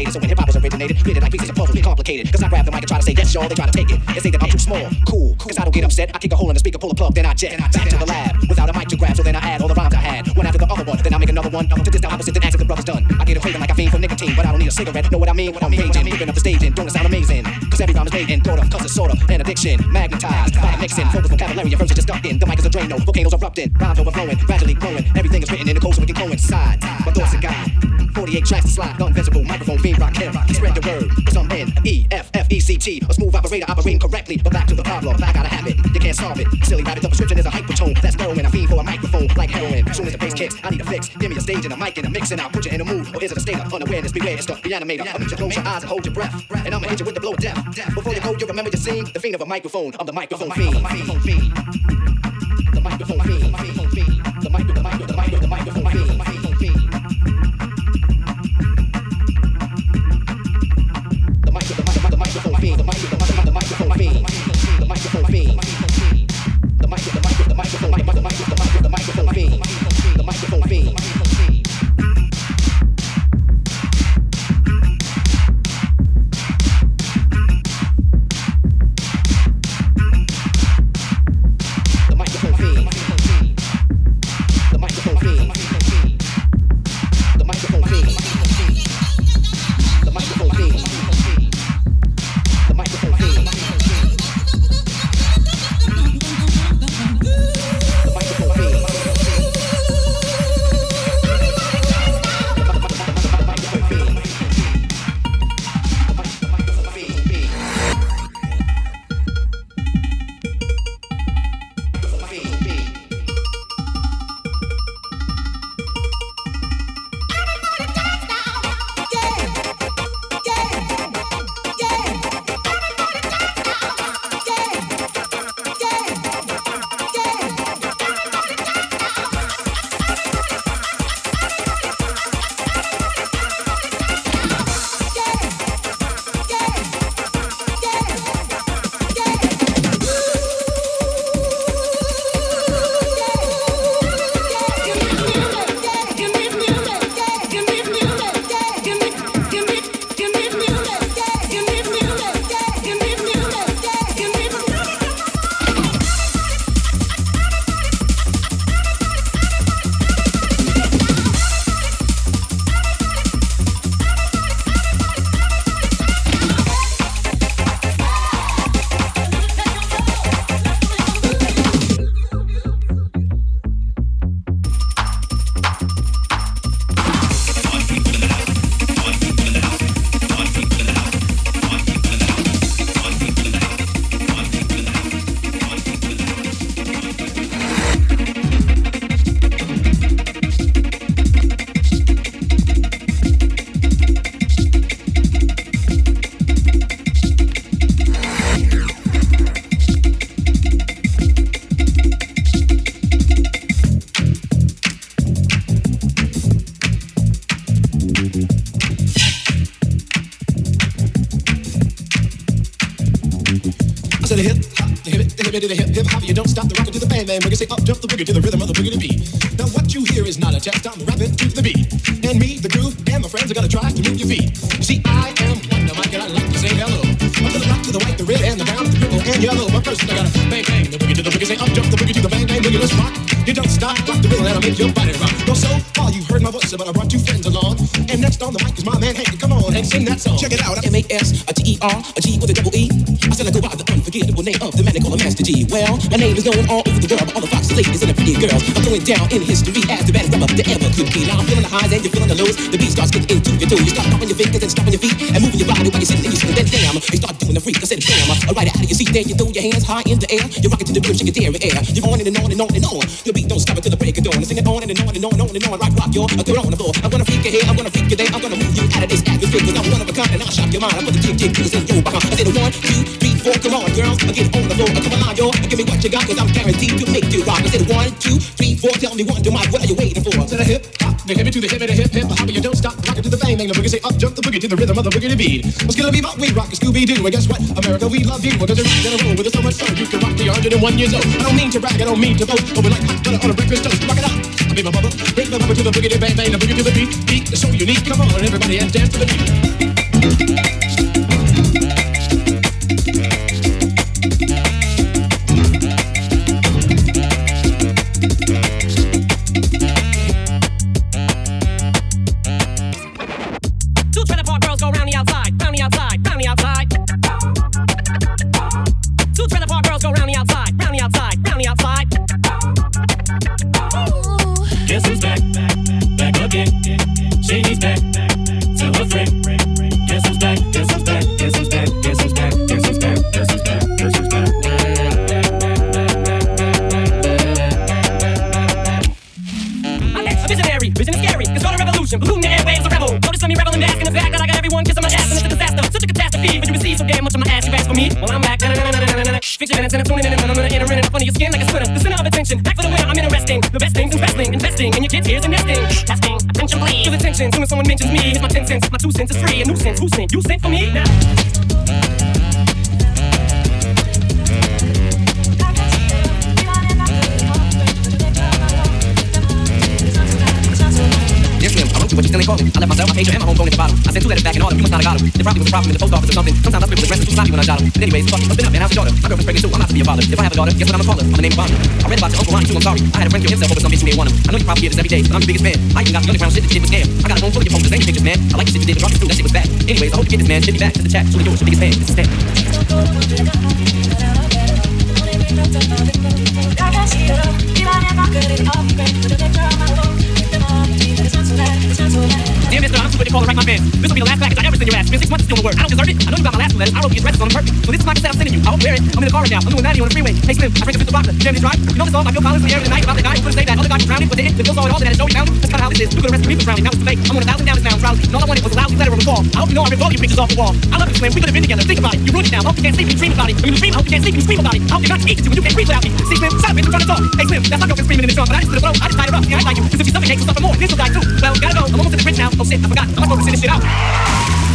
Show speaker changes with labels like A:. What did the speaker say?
A: agitated. So when hip hop was originated, treated like pieces of puzzle, get complicated. Cause I grab the mic and try to say yes, y'all, they try to take it. They say that I'm too small, cool. Cause I don't get upset. I kick a hole in the speaker, pull a plug, then I jet back to the lab without a mic to grab. So then I add all the rhymes I had, one after the other one. Then I make another one to this the opposite, then ask if the brother's done. I get a craving like I fiend for nicotine, but I don't need a cigarette. Know what I mean? When I'm raging, moving up the stage and don't it sound amazing? Cause every rhyme is made in thought of, cause it's sort of an addiction, magnetized by mixing, focus vocabulary, your verses just stuck in. The mic is a Drano, volcanoes erupting, rhymes overflowing, gradually growing. Everything is written in the code so we can coincide. My thoughts are guide. 48 tracks to slide, non-visible, microphone being rock him. Spread the word, cause I'm in E-F-F-E-C-T, a smooth operator operating correctly. But back to the problem, I gotta have it, you can't solve it. Silly rabbit, the prescription is a hypertone. That's heroin, I fiend for a microphone like heroin. As soon as the bass kicks, I need a fix. Give me a stage and a mic and a mix and I'll put you in a mood. Or is it a state of unawareness? Beware, it's the reanimator. I need you to close your eyes and hold your breath. And I'ma hit you with the blow of death. Before you go, you remember your scene. The fiend of a microphone, I'm the microphone fiend. The microphone fiend. The microphone fiend. The microphone fiend.
B: You don't stop the rocket to the bang bang boogie. Say up jump the boogie to the rhythm of the boogie to beat. Now what you hear is not a test. I'm rapping to the beat, and me, the groove, and my friends are gonna try to move your feet. You see, I am Wonder Mike, and I like to say hello. Up to the black, to the white, the red, and the brown, the purple, and yellow. But first I gotta bang bang the boogie to the boogie. Say up jump the boogie to the bang bang boogie. Let's rock. You don't stop, rock the rhythm, and I'll make your body rock. Well, so far you've heard my voice, but I brought two friends along. And next on the mic is my man Hank. Come on and sing that song. Check it out. M-A-S-T-E-R, a G with a double E. I said I go by the unforgettable name of the man they call a Master G. Well, my name is known all over the world by all the foxy ladies and the pretty girls. I'm going down in history as the baddest rapper that ever could be. Now I'm feeling the highs and you're feeling the lows. The beat starts getting into your toes. You start popping your fingers and stomping your feet and moving your body while you're sitting and you sitting. Then damn, you start doing the freak. I said damn, right out of your seat. Then you throw your hands high in the air. You rock it to the rhythm, shake it there in air. You're on and on and on and on. Your beat don't stop until the break of dawn. And sing it on and on and on and on and on. Rock your throw on the floor. I'm gonna freak your head, I'm gonna freak your day. I'm gonna move you out of this atmosphere. Cause I'm one of a kind and I'll shock your mind. I put the jig in your behind. I said 1, 2, 3, 4, come on girls. I get on the floor. Come on y'all. Give me what you got cause I'm guaranteed to make you rock. I said 1, 2, 3, 4. Tell me Wonder Mike, what are you waiting for? To the hip hop, the hippie to the hip and the hip hip hop. You don't stop, rock it to the bang bang. The boogie say up jump the boogie to the rhythm of the boogie to beat. What's gonna be about we rock a Scooby-Doo. And guess what? America, we love you. Because you're rocking and roll with us so much fun. You can rock the 101 years old. I don't mean to brag, I don't mean to boast. But we're like hot butter on a breakfast toast. Rock it out. Be my bubba, bring my bubba to the boogie, bang bang, the boogie to the beat. Beat is so unique. Come on, everybody, and dance to the beat.
C: When someone mentions me, here's my 10 cents. My 2 cents is free. A nuisance. Who sent? You sent for me? Now.
A: But you still ain't calling. I left myself, my pager, and my home phone at the bottom. I sent 2 letters back and all of them, you must not have got them. There probably was a problem in the post office or something. Sometimes I scribble addresses too sloppy when I jot them. But anyways, fuck it, what's been up, man? How's your daughter? My girlfriend's pregnant too, I'm not to be a father. If I have a daughter, guess what I'm gonna call her? I'm gonna name her Bonnie. I read about your Uncle Ronnie too, I'm sorry. I had a friend kill himself over some bitch who made one of them. I know you probably hear this every day, but I'm your biggest fan. I even got the underground shit that you did with Scam. I got a phone full of your posters and your pictures, man. I like the shit you did with Rocky too, that shit was bad. Anyways, I hope you get this, man. Send me back to the chat. Truly yours, your biggest fan. This is Stan. Dear mister, I'm too good to call and write my fans. This will be the last package I ever send your ass. It's been 6 months to steal the word. I don't deserve it. I know you got my last 2 letters. I wrote the addresses on them perfect. So this is my cassette I'm sending you. I hope you wear it. I'm in the car right now. I'm doing 90 on the freeway. Hey Slim, I drink a fifth of vodka. You ready to drive? You know the song by Phil Collins in the air tonight about the guy who couldn't say that other guy was drowning, but didn't. The Bill saw it all, that had show he found him. That's kind of how this is. You could arrest me for drowning. Now it's too late. I'm on 1,000 down now, drowsy. And all I wanted was a lousy letter of a call. I hope you know I ripped all your pictures off the wall. I love you, Slim. We could have been together. Think about it. You ruined it now. I hope you can't sleep and you dream about it. When you dream, I hope you can't sleep and you scream about it. I hope you're not to eat it when you can't breathe without me. See Slim, shut up, bitch, I'm trying to talk. Hey Slim, that's my girlfriend screaming in the trunk, but I just did a blow. I just tied her up. Yeah, I like you. Cause if you suffocate, you'll suffer more. This will die too. Well, gotta go. I'm almost at the bridge now. Oh shit, I forgot. I'm not supposed to send this shit out.